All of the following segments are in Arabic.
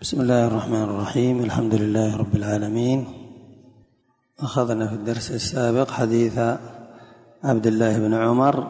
بسم الله الرحمن الرحيم. الحمد لله رب العالمين. أخذنا في الدرس السابق حديث عبد الله بن عمر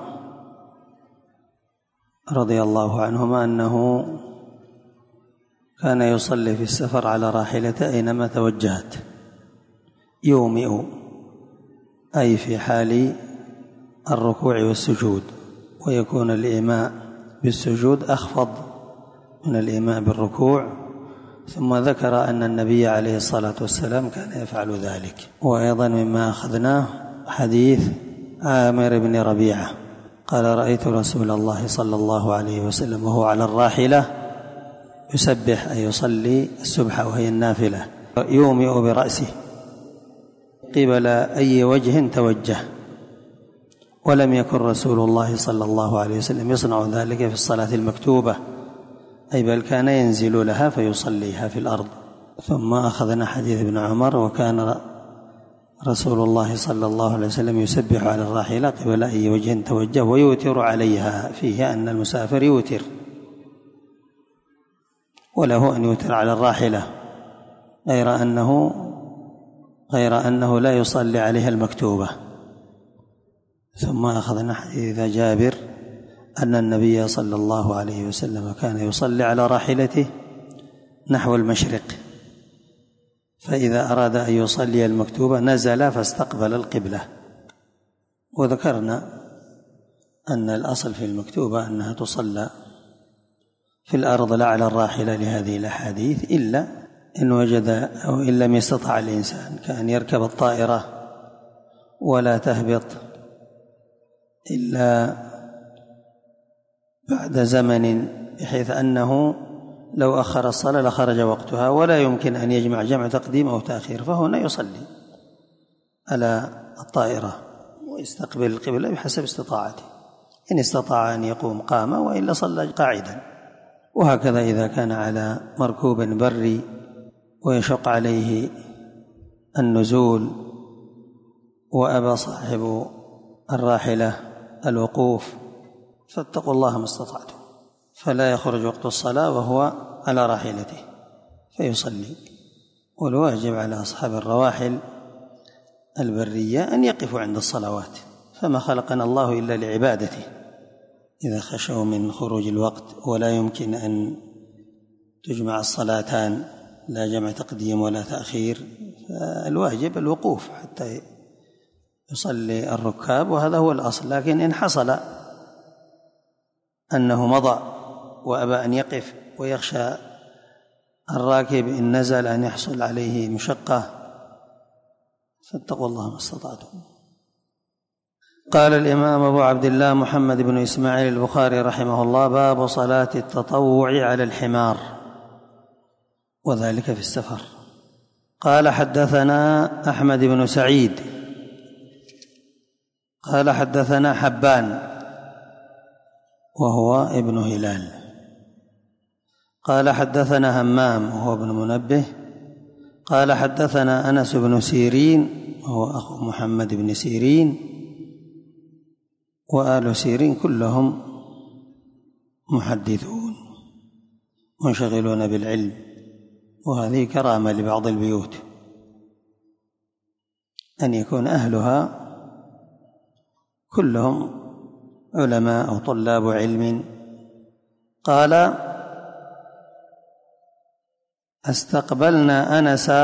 رضي الله عنهما أنه كان يصلي في السفر على راحلته أينما توجهت، يومئ أي في حال الركوع والسجود، ويكون الإيماء بالسجود أخفض من الإيماء بالركوع. ثم ذكر أن النبي عليه الصلاة والسلام كان يفعل ذلك. وأيضا مما أخذناه حديث عامر بن ربيعة قال: رأيت رسول الله صلى الله عليه وسلم وهو على الراحلة يسبح أي يصلي السبح وهي النافلة، يومئ برأسه قبل أي وجه توجه، ولم يكن رسول الله صلى الله عليه وسلم يصنع ذلك في الصلاة المكتوبة، أي بل كان ينزل لها فيصليها في الأرض. ثم أخذنا حديث ابن عمر: وكان رسول الله صلى الله عليه وسلم يسبح على الراحلة قبل أي وجه توجه ويوتر عليها، فيه أن المسافر يوتر وله أن يوتر على الراحلة، غير أنه لا يصلي عليها المكتوبة. ثم أخذنا حديث جابر أن النبي صلى الله عليه وسلم كان يصلي على راحلته نحو المشرق، فإذا أراد أن يصلي المكتوبة نزل فاستقبل القبلة. وذكرنا أن الأصل في المكتوبة أنها تصلى في الأرض لا على الراحلة لهذه الأحاديث، إلا إن وجد أو إن لم يستطع الإنسان كأن يركب الطائرة ولا تهبط إلا بعد زمن، بحيث أنه لو أخر الصلاة لخرج وقتها ولا يمكن أن يجمع جمع تقديم أو تأخير، فهنا يصلي على الطائرة ويستقبل القبلة بحسب استطاعته، إن استطاع أن يقوم قام، وإلا صلى قاعدا. وهكذا إذا كان على مركوب بري ويشق عليه النزول وأبى صاحب الراحلة الوقوف فاتقوا الله ما استطعتم، فلا يخرج وقت الصلاة وهو على راحلته فيصلي. والواجب على أصحاب الرواحل البرية أن يقفوا عند الصلوات، فما خلقنا الله إلا لعبادته. إذا خشوا من خروج الوقت ولا يمكن أن تجمع الصلاتان، لا جمع تقديم ولا تأخير، فالواجب الوقوف حتى يصلي الركاب، وهذا هو الأصل. لكن إن حصل أنه مضى وأبى أن يقف ويخشى الراكب إن نزل أن يحصل عليه مشقة، فاتقوا الله ما استطعتم. قال الإمام أبو عبد الله محمد بن إسماعيل البخاري رحمه الله: باب صلاة التطوع على الحمار، وذلك في السفر. قال: حدثنا أحمد بن سعيد قال: حدثنا حبان وهو ابن هلال قال: حدثنا همام وهو ابن منبه قال: حدثنا أنس بن سيرين وهو أخو محمد بن سيرين، وآل سيرين كلهم محدثون منشغلون بالعلم، وهذه كرامة لبعض البيوت أن يكون أهلها كلهم علماء أو طلاب علم. قال: استقبلنا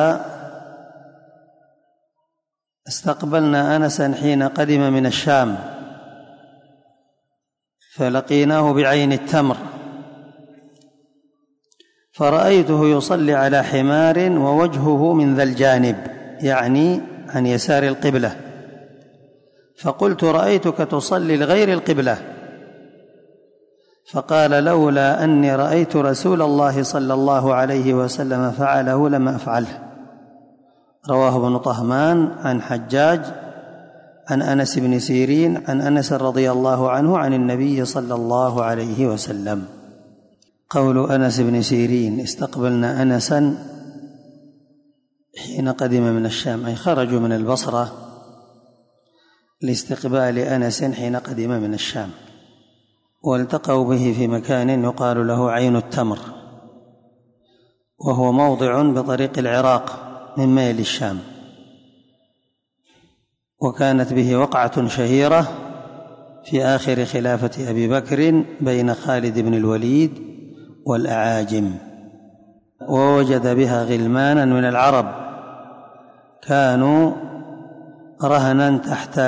أنسا حين قدم من الشام، فلقيناه بعين التمر، فرأيته يصلي على حمار ووجهه من ذا الجانب، يعني عن يسار القبلة، فقلت: رأيتك تصلي لغير القبلة. فقال: لولا أني رأيت رسول الله صلى الله عليه وسلم فعله لما أفعله. رواه ابن طهمان عن حجاج عن أنس بن سيرين عن أنس رضي الله عنه عن النبي صلى الله عليه وسلم. قول أنس بن سيرين: استقبلنا أنسا حين قدم من الشام، أي خرجوا من البصرة لاستقبال أنس حين قدم من الشام، والتقوا به في مكان يقال له عين التمر، وهو موضع بطريق العراق من ميل الشام، وكانت به وقعة شهيرة في آخر خلافة أبي بكر بين خالد بن الوليد والأعاجم، ووجد بها غلمانا من العرب كانوا رهنا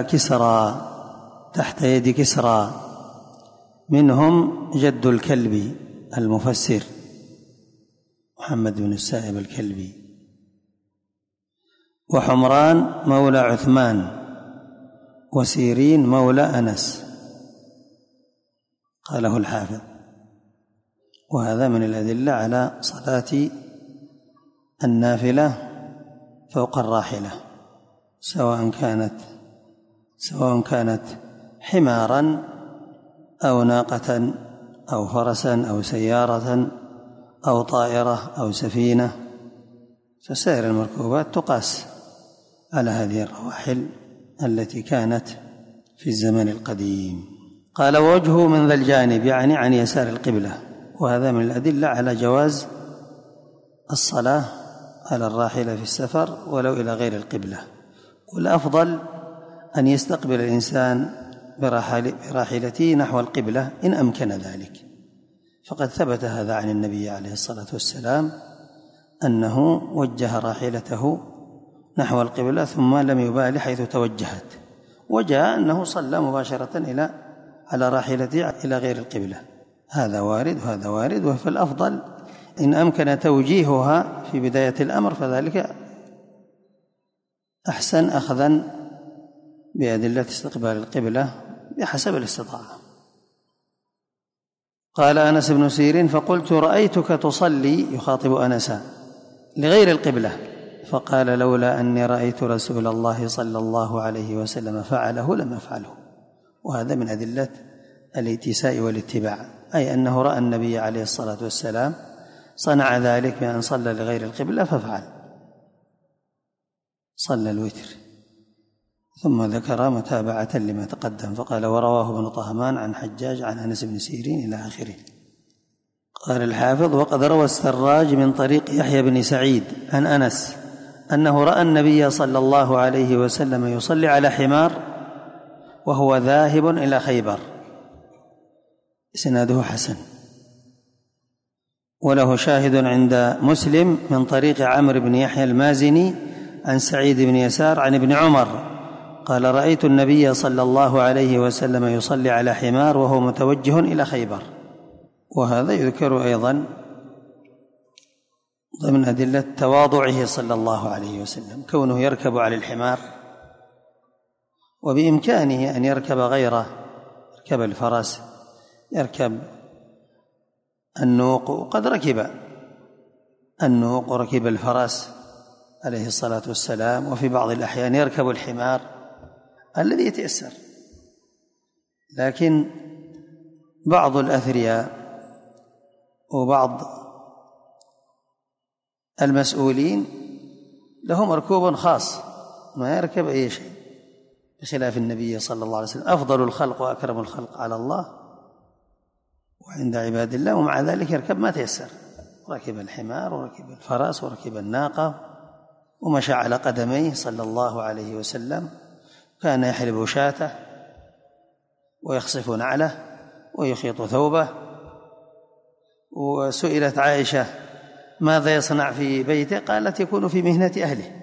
تحت يد كسرى، منهم جد الكلبي المفسر محمد بن السائب الكلبي، وحمران مولى عثمان، وسيرين مولى أنس، قاله الحافظ. وهذا من الأدلة على صلاة النافلة فوق الراحلة، سواء كانت حمارا أو ناقة أو فرسا أو سيارة أو طائرة أو سفينة، فسائر المركوبات تقاس على هذه الرواحل التي كانت في الزمن القديم. قال: ووجهه من ذا الجانب، يعني عن يسار القبلة، وهذا من الأدلة على جواز الصلاة على الراحلة في السفر ولو إلى غير القبلة، والأفضل أن يستقبل الإنسان براحلته نحو القبلة إن أمكن ذلك، فقد ثبت هذا عن النبي عليه الصلاة والسلام أنه وجه راحلته نحو القبلة ثم لم يبال حيث توجهت، وجاء أنه صلى مباشرة على راحلته إلى غير القبلة. هذا وارد وهذا وارد، وفي الأفضل إن أمكن توجيهها في بداية الأمر فذلك أحسن، أخذا بأدلة استقبال القبلة بحسب الاستطاعة. قال أنس بن سيرين: فقلت: رأيتك تصلي، يخاطب أنسا، لغير القبلة، فقال: لولا أني رأيت رسول الله صلى الله عليه وسلم فعله لم أفعله. وهذا من أدلة الاتساء والاتباع، أي أنه رأى النبي عليه الصلاة والسلام صنع ذلك بأن صلى لغير القبلة ففعل، صلى الوتر، ثم ذكر متابعة لما تقدم فقال: ورواه ابن طهمان عن حجاج عن أنس بن سيرين إلى آخره. قال الحافظ: وقد روى السراج من طريق يحيى بن سعيد عن أنس أنه رأى النبي صلى الله عليه وسلم يصلي على حمار وهو ذاهب إلى خيبر، إسناده حسن. وله شاهد عند مسلم من طريق عمرو بن يحيى المازني عن سعيد بن يسار عن ابن عمر قال: رأيت النبي صلى الله عليه وسلم يصلي على حمار وهو متوجه إلى خيبر. وهذا يذكر أيضا ضمن أدلة تواضعه صلى الله عليه وسلم، كونه يركب على الحمار، وبإمكانه أن يركب غيره، يركب الفرس، يركب النوق، وقد ركب النوق وركب الفرس عليه الصلاة والسلام، وفي بعض الأحيان يركب الحمار الذي يتيسر. لكن بعض الأثرياء وبعض المسؤولين له مركوب خاص ما يركب أي شيء، بخلاف النبي صلى الله عليه وسلم أفضل الخلق وأكرم الخلق على الله وعند عباد الله، ومع ذلك يركب ما تيسر، ركب الحمار وركب الفرس وركب الناقة ومشى على قدميه صلى الله عليه وسلم، كان يحلب شاته ويخصف نعله ويخيط ثوبه. وسئلت عائشة: ماذا يصنع في بيته؟ قالت: يكون في مهنة أهله،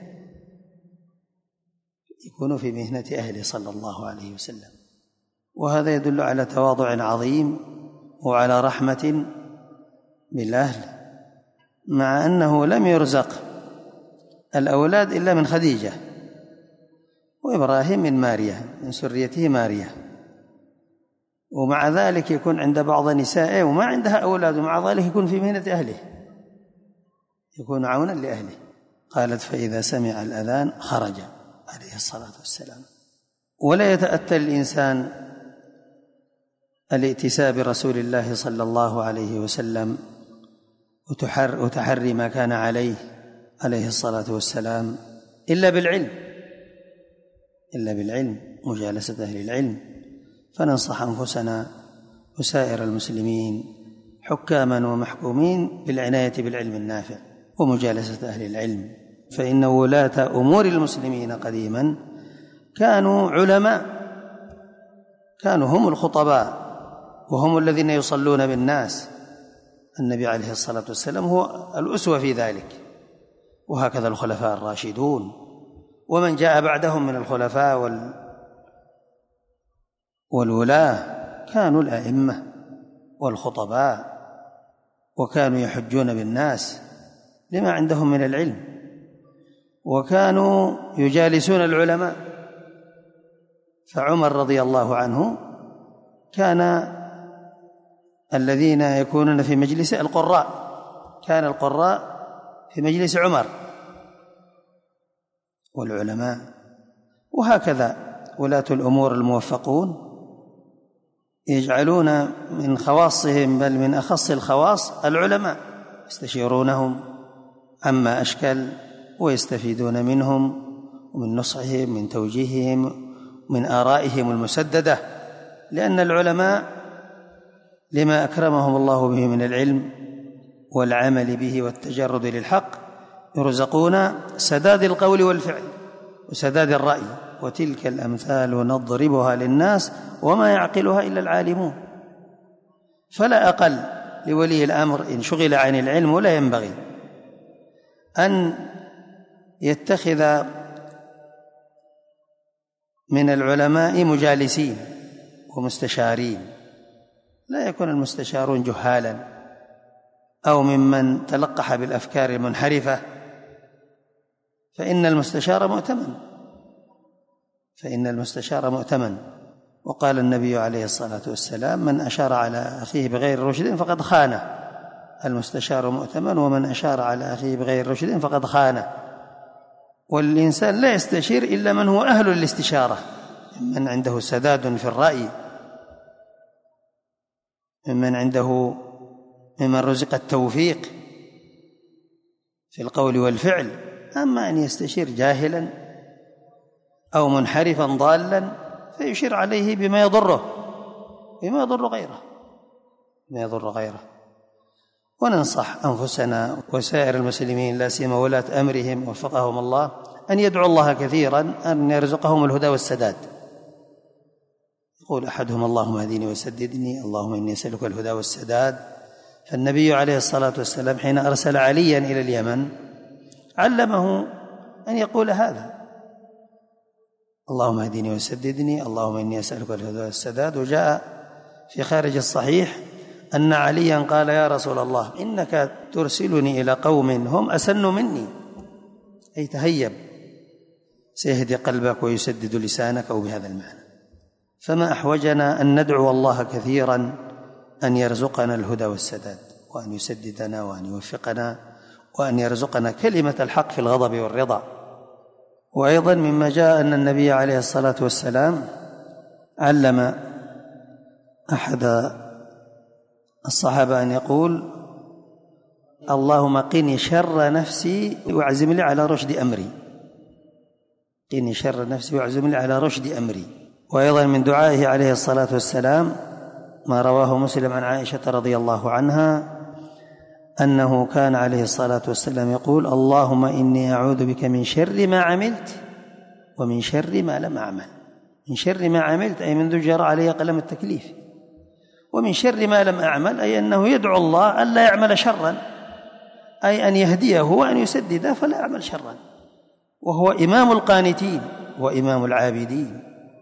يكون في مهنة أهله صلى الله عليه وسلم. وهذا يدل على تواضع عظيم وعلى رحمة بالأهل، مع أنه لم يرزق الأولاد إلا من خديجة، وإبراهيم من ماريا، من سريته ماريا، ومع ذلك يكون عند بعض نسائه وما عندها أولاد، ومع ذلك يكون في مهنة أهله، يكون عونا لأهله. قالت: فإذا سمع الأذان خرج عليه الصلاة والسلام. ولا يتأتى الإنسان الائتساء برسول الله صلى الله عليه وسلم وتحري ما كان عليه الصلاة والسلام إلا بالعلم، مجالسة أهل العلم. فننصح أنفسنا وسائر المسلمين حكاما ومحكومين بالعناية بالعلم النافع ومجالسة أهل العلم، فإن ولاة أمور المسلمين قديما كانوا علماء، كانوا هم الخطباء وهم الذين يصلون بالناس. النبي عليه الصلاة والسلام هو الأسوة في ذلك، وهكذا الخلفاء الراشدون ومن جاء بعدهم من الخلفاء والولاة كانوا الأئمة والخطباء، وكانوا يحجون بالناس لما عندهم من العلم، وكانوا يجالسون العلماء. فعمر رضي الله عنه كان الذين يكونون في مجلس القراء، كان القراء في مجلس عمر والعلماء. وهكذا ولاة الأمور الموفقون يجعلون من خواصهم بل من أخص الخواص العلماء، يستشيرونهم عما أشكل ويستفيدون منهم ومن نصحهم من توجيههم من آرائهم المسددة، لأن العلماء لما أكرمهم الله به من العلم والعمل به والتجرد للحق يرزقون سداد القول والفعل وسداد الرأي، وتلك الأمثال نضربها للناس وما يعقلها إلا العالمون. فلا أقل لولي الأمر إن شغل عن العلم، ولا ينبغي أن يتخذ من العلماء مجالسين ومستشارين، لا يكون المستشارون جهالا أو ممن تلقح بالأفكار المنحرفة، فإن المستشار مؤتمن. وقال النبي عليه الصلاة والسلام: من أشار على أخيه بغير رشد فقد خانه. المستشار مؤتمن، ومن أشار على أخيه بغير رشد فقد خانه. والإنسان لا يستشير إلا من هو أهل الاستشارة، ممن عنده سداد في الرأي، ممن رزق التوفيق في القول والفعل. أما أن يستشير جاهلا أو منحرفا ضالا فيشير عليه بما يضر غيره. وننصح أنفسنا وسائر المسلمين لا سيما ولاة أمرهم وفقهم الله أن يدعو الله كثيرا أن يرزقهم الهدى والسداد. يقول أحدهم: اللهم اهدني وسددني، اللهم إني أسألك الهدى والسداد. فالنبي عليه الصلاة والسلام حين أرسل عليا إلى اليمن علمه أن يقول هذا: اللهم اهدني وسددني، اللهم إني أسألك الهدى والسداد. وجاء في خارج الصحيح أن عليا قال: يا رسول الله، إنك ترسلني إلى قوم هم أسن مني، أي تهيب، سيهدي قلبك ويسدد لسانك، أو بهذا المعنى. فما أحوجنا أن ندعو الله كثيرا أن يرزقنا الهدى والسداد، وأن يسددنا وأن يوفقنا وأن يرزقنا كلمة الحق في الغضب والرضا. وأيضا مما جاء أن النبي عليه الصلاة والسلام علم أحد الصحابة أن يقول: اللهم قني شر نفسي واعزم لي على رشد أمري. قني شر نفسي واعزم لي على رشد أمري. وأيضا من دعائه عليه الصلاة والسلام ما رواه مسلم عن عائشة رضي الله عنها أنه كان عليه الصلاة والسلام يقول: اللهم إني أعوذ بك من شر ما عملت ومن شر ما لم أعمل. من شر ما عملت أي منذ جرى علي قلم التكليف، ومن شر ما لم أعمل أي أنه يدعو الله ألا يعمل شرا، أي أن يهديه وأن يسدده فلا يعمل شرا. وهو إمام القانتين وإمام العابدين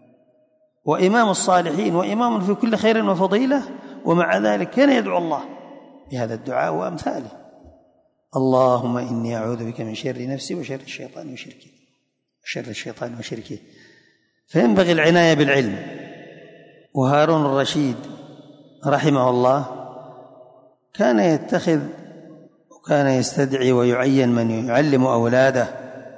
وإمام الصالحين وإمام في كل خير وفضيلة، ومع ذلك كان يدعو الله بهذا الدعاء وأمثاله: اللهم إني أعوذ بك من شر نفسي وشر الشيطان وشركه. فينبغي العناية بالعلم. وهارون الرشيد رحمه الله كان يتخذ وكان يستدعي ويعين من يعلم أولاده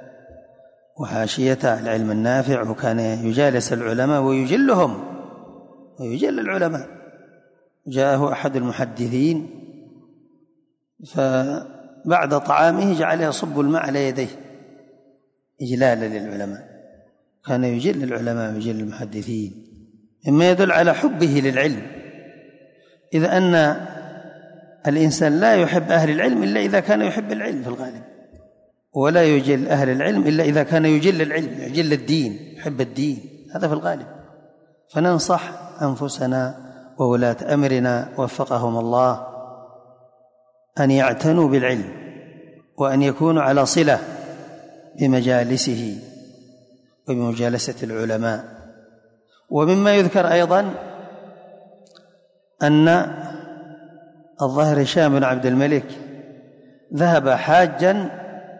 وحاشيته العلم النافع، وكان يجالس العلماء ويجلهم ويجل العلماء. جاءه أحد المحدثين فبعد طعامه جعل يصب الماء على يديه إجلالا للعلماء. كان يجل العلماء ويجل المحدثين، مما يدل على حبه للعلم، إذ أن الإنسان لا يحب أهل العلم إلا إذا كان يحب العلم في الغالب، ولا يجل أهل العلم إلا إذا كان يجل العلم، يجل الدين، يحب الدين، هذا في الغالب. فننصح أنفسنا وولاة أمرنا وفقهم الله أن يعتنوا بالعلم، وأن يكونوا على صلة بمجالسه وبمجالسة العلماء. ومما يذكر أيضا أن الظاهر هشام بن عبد الملك ذهب حاجا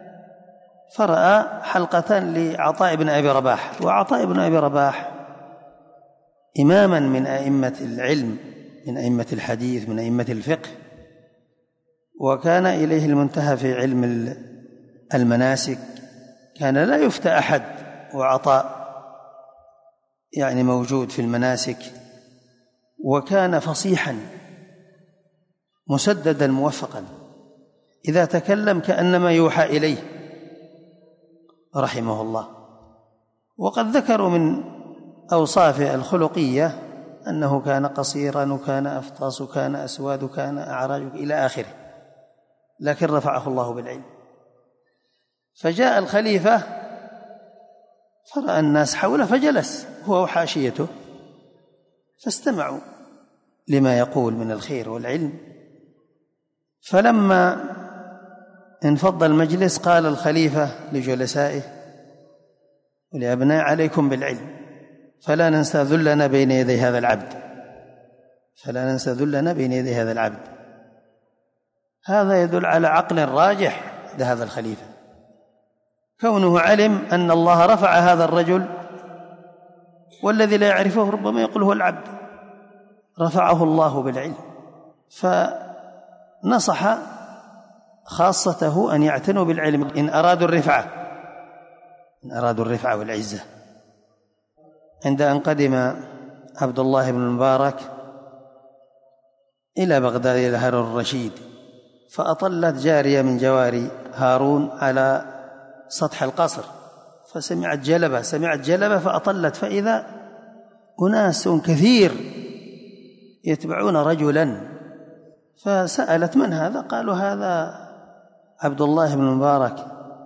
فرأى حلقة لعطاء بن أبي رباح، وعطاء بن أبي رباح إماما من أئمة العلم، من أئمة الحديث، من أئمة الفقه، وكان إليه المنتهى في علم المناسك، كان لا يفتى أحد وعطاء يعني موجود في المناسك، وكان فصيحا مسددا موفقا، إذا تكلم كأنما يوحى إليه رحمه الله. وقد ذكروا من أوصافه الخلقية أنه كان قصيرا، وكان أفطاس، وكان أسود، وكان أعراج إلى آخره، لكن رفعه الله بالعلم. فجاء الخليفة فرأى الناس حوله فجلس هو وحاشيته، فاستمعوا لما يقول من الخير والعلم. فلما انفض المجلس قال الخليفة لجلسائه ولأبناء: عليكم بالعلم، فلا ننسى ذلنا بين يدي هذا العبد، فلا ننسى ذلنا بين يدي هذا العبد. هذا يدل على عقل راجح لهذا الخليفة، كونه علم أن الله رفع هذا الرجل، والذي لا يعرفه ربما يقول هو العبد، رفعه الله بالعلم. فنصح خاصته أن يعتنوا بالعلم إن أرادوا الرفعة والعزة. عند أن قدم عبد الله بن المبارك إلى بغداد إلى هارون الرشيد، فأطلت جارية من جواري هارون على سطح القصر، فسمعت جلبة فأطلت، فإذا أناس كثير يتبعون رجلا، فسألت: من هذا؟ قالوا: هذا عبد الله بن المبارك،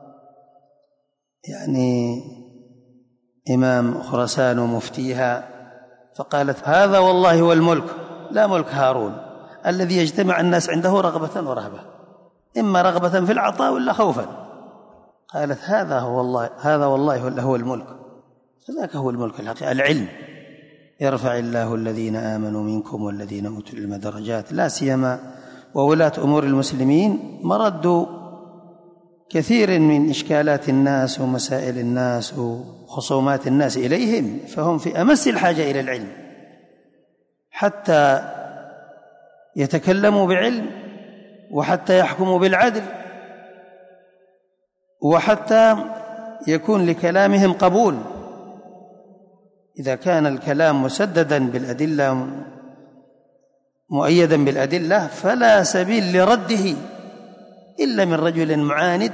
يعني إمام خراسان ومفتيها. فقالت: هذا والله هو الملك، لا ملك هارون الذي يجتمع الناس عنده رغبة ورهبة، إما رغبة في العطاء ولا خوفا. قالت: هذا والله هو الملك، فذاك هو الملك الحقيقي، العلم. يرفع الله الذين آمنوا منكم والذين أوتوا العلم درجات. لا سيما وولاة أمور المسلمين مرد كثير من إشكالات الناس ومسائل الناس وخصومات الناس إليهم، فهم في أمس الحاجة إلى العلم حتى يتكلموا بعلم، وحتى يحكموا بالعدل، وحتى يكون لكلامهم قبول. إذا كان الكلام مسددا بالأدلة مؤيدا بالأدلة فلا سبيل لرده إلا من رجل معاند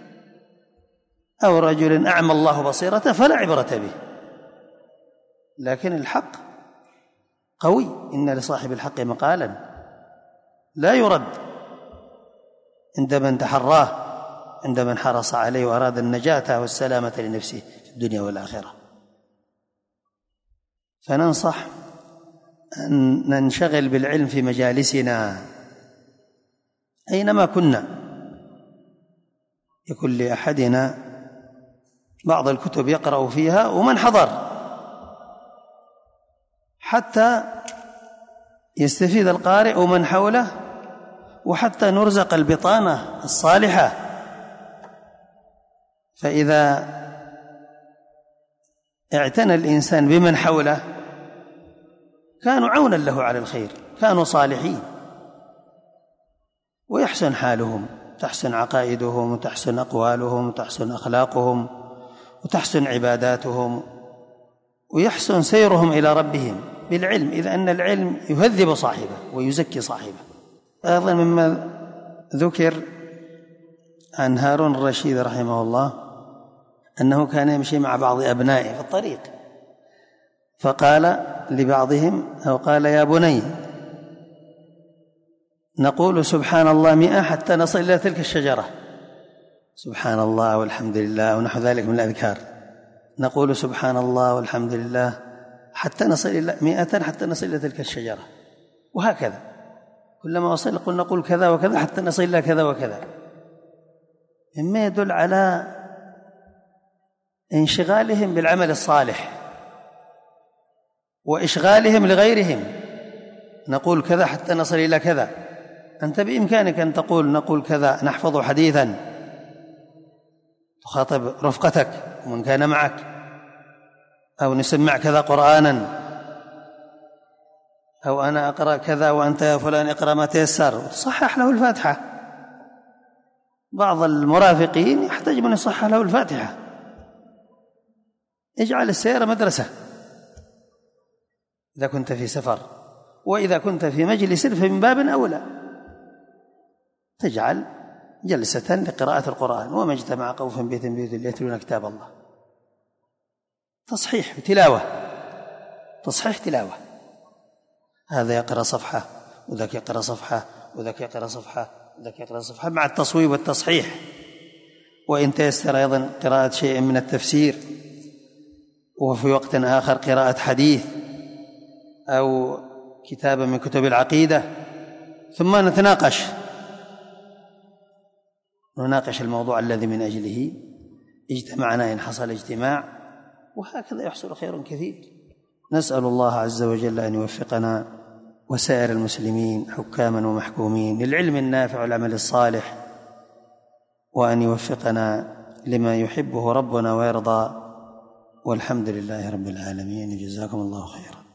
أو رجل أعمى الله بصيرته فلا عبرة به. لكن الحق قوي، إن لصاحب الحق مقالا لا يرد عند من تحراه، عند من حرص عليه وأراد النجاة والسلامة لنفسه في الدنيا والآخرة. فننصح أن ننشغل بالعلم في مجالسنا أينما كنا، يكون لأحدنا بعض الكتب يقرأ فيها ومن حضر، حتى يستفيد القارئ ومن حوله، وحتى نرزق البطانة الصالحة. فإذا اعتنى الإنسان بمن حوله كانوا عونا له على الخير، كانوا صالحين، ويحسن حالهم، تحسن عقائدهم، وتحسن أقوالهم، وتحسن أخلاقهم، وتحسن عباداتهم، ويحسن سيرهم إلى ربهم بالعلم، إذ أن العلم يهذب صاحبه ويزكي صاحبه. أيضا مما ذكر عن هارون الرشيد رحمه الله أنه كان يمشي مع بعض أبنائه في الطريق، فقال لبعضهم أو قال: يا بني، نقول سبحان الله 100 حتى نصل إلى تلك الشجرة، سبحان الله والحمد لله ونحو ذلك من الأذكار. نقول سبحان الله والحمد لله حتى نصل إلى 100 حتى نصل إلى تلك الشجرة، وهكذا كلما وصل نقول كذا وكذا حتى نصل إلى كذا وكذا، مما يدل على انشغالهم بالعمل الصالح وإشغالهم لغيرهم. نقول كذا حتى نصل إلى كذا، أنت بإمكانك أن تقول نقول كذا، نحفظ حديثا، تخاطب رفقتك ومن كان معك، أو نسمع كذا قرآنا، أو أنا أقرأ كذا وأنت يا فلان اقرأ ما تيسر، صحح له الفاتحة. بعض المرافقين يحتاج من يصحح له الفاتحة. اجعل السيارة مدرسة إذا كنت في سفر، وإذا كنت في مجلس فمن باب أولى تجعل جلسة لقراءة القرآن. وما اجتمع قوم في بيت من بيوت الله يتلون كتاب الله. تصحيح وتلاوة، تصحيح تلاوة، هذا يقرأ صفحة وذاك يقرأ صفحة وذاك يقرأ صفحة وذاك يقرأ صفحة، مع التصويب والتصحيح. وإن تيسر أيضا قراءة شيء من التفسير، وفي وقت آخر قراءة حديث أو كتابا من كتب العقيدة، ثم نناقش الموضوع الذي من أجله اجتمعنا إن حصل اجتماع، وهكذا يحصل خير كثير. نسأل الله عز وجل أن يوفقنا وسائر المسلمين حكاما ومحكومين للعلم النافع والعمل الصالح، وأن يوفقنا لما يحبه ربنا ويرضى، والحمد لله رب العالمين. جزاكم الله خيرا.